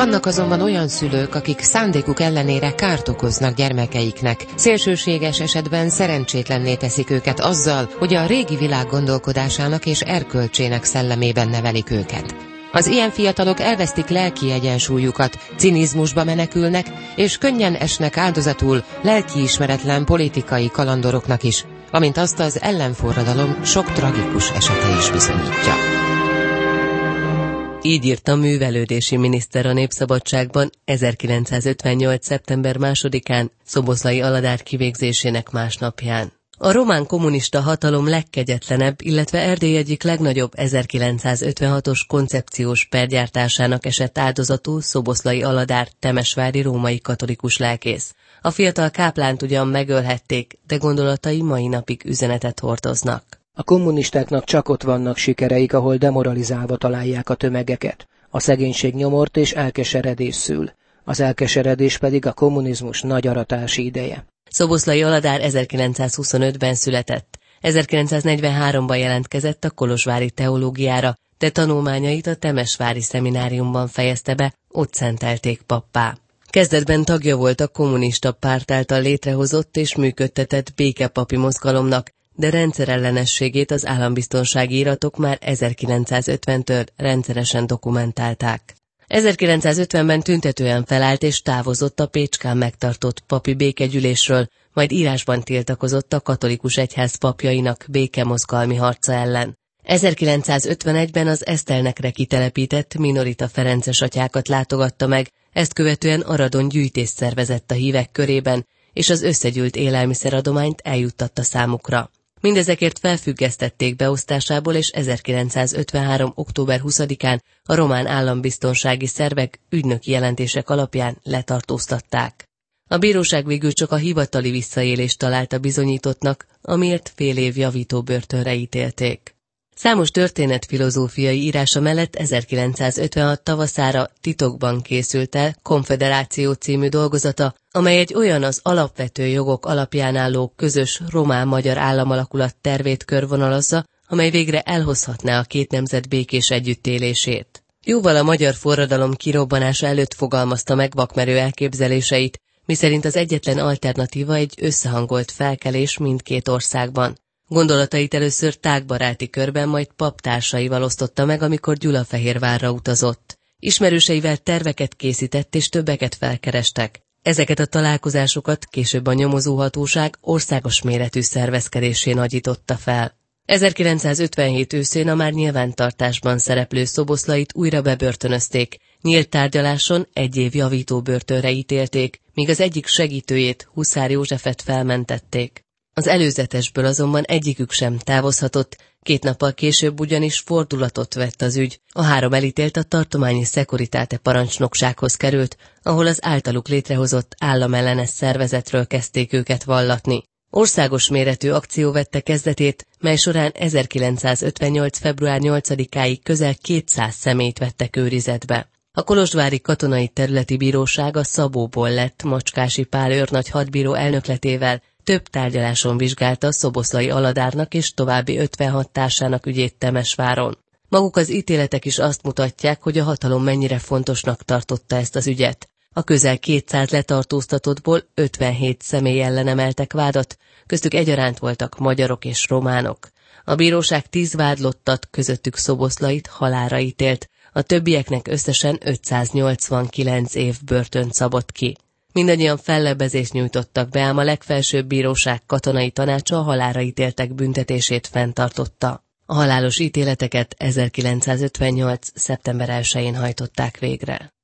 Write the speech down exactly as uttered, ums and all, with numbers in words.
Vannak azonban olyan szülők, akik szándékuk ellenére kárt okoznak gyermekeiknek. Szélsőséges esetben szerencsétlenné teszik őket azzal, hogy a régi világ gondolkodásának és erkölcsének szellemében nevelik őket. Az ilyen fiatalok elvesztik lelki egyensúlyukat, cinizmusba menekülnek, és könnyen esnek áldozatul lelkiismeretlen politikai kalandoroknak is, amint azt az ellenforradalom sok tragikus esete is bizonyítja. Így írt a művelődési miniszter a Népszabadságban ezerkilencszázötvennyolc. szeptember másodikán, Szoboszlai Aladár kivégzésének másnapján. A román kommunista hatalom legkegyetlenebb, illetve Erdély egyik legnagyobb ezerkilencszázötvenhatos koncepciós pergyártásának esett áldozatul Szoboszlai Aladár temesvári római katolikus lelkész. A fiatal káplánt ugyan megölhették, de gondolatai mai napig üzenetet hordoznak. A kommunistáknak csak ott vannak sikereik, ahol demoralizálva találják a tömegeket. A szegénység nyomort és elkeseredés szül. Az elkeseredés pedig a kommunizmus nagy aratási ideje. Szoboszlai Aladár ezerkilencszázhuszonötben született. ezerkilencszáznegyvenháromban jelentkezett a kolozsvári teológiára, de tanulmányait a temesvári szemináriumban fejezte be, ott szentelték pappá. Kezdetben tagja volt a kommunista párt által létrehozott és működtetett békepapi mozgalomnak, de rendszerellenességét az állambiztonsági iratok már ezerkilencszázötventől rendszeresen dokumentálták. ezerkilencszázötvenben tüntetően felállt és távozott a Pécskán megtartott papi békegyűlésről, majd írásban tiltakozott a katolikus egyház papjainak békemozgalmi harca ellen. ezerkilencszázötvenegyben az Esztelnekre kitelepített minorita ferences atyákat látogatta meg, ezt követően Aradon gyűjtést szervezett a hívek körében, és az összegyűlt élelmiszeradományt eljuttatta számukra. Mindezekért felfüggesztették beosztásából, és ezerkilencszázötvenhárom. október huszadikán a román állambiztonsági szervek ügynöki jelentések alapján letartóztatták. A bíróság végül csak a hivatali visszaélést találta bizonyítottnak, amiért fél év javító börtönre ítélték. Számos történetfilozófiai írása mellett ezerkilencszázötvenhat tavaszára titokban készült el Konföderáció című dolgozata, amely egy olyan az alapvető jogok alapján álló közös román-magyar államalakulat tervét körvonalazza, amely végre elhozhatná a két nemzet békés együttélését. Jóval a magyar forradalom kirobbanása előtt fogalmazta meg vakmerő elképzeléseit, miszerint az egyetlen alternatíva egy összehangolt felkelés mindkét országban. Gondolatait először tágbaráti körben, majd paptársaival osztotta meg, amikor Gyulafehérvárra utazott. Ismerőseivel terveket készített és többeket felkerestek. Ezeket a találkozásokat később a nyomozóhatóság országos méretű szervezkedésén nagyította fel. ezerkilencszázötvenhét őszén a már nyilvántartásban szereplő Szoboszlait újra bebörtönözték, nyílt tárgyaláson egy év javító börtönre ítélték, míg az egyik segítőjét, Huszár Józsefet felmentették. Az előzetesből azonban egyikük sem távozhatott, két nappal később ugyanis fordulatot vett az ügy. A három elítélt a tartományi Securitate parancsnoksághoz került, ahol az általuk létrehozott államellenes szervezetről kezdték őket vallatni. Országos méretű akció vette kezdetét, mely során ezerkilencszázötvennyolc. február nyolcadikáig közel kétszáz személyt vettek őrizetbe. A kolozsvári katonai területi bíróság a Szabóból lett Macskási Pál őrnagy hadbíró elnökletével több tárgyaláson vizsgálta Szoboszlai Aladárnak és további ötvenhat társának ügyét Temesváron. Maguk az ítéletek is azt mutatják, hogy a hatalom mennyire fontosnak tartotta ezt az ügyet. A közel kétszáz letartóztatottból ötvenhét személy ellen emeltek vádat, köztük egyaránt voltak magyarok és románok. A bíróság tíz vádlottat, közöttük Szoboszlait halálra ítélt, a többieknek összesen ötszáznyolcvankilenc év börtönt szabott ki. Mindannyian fellebbezést nyújtottak be, ám a legfelsőbb bíróság katonai tanácsa a halálra ítéltek büntetését fenntartotta. A halálos ítéleteket ezerkilencszázötvennyolc. szeptember elsején hajtották végre.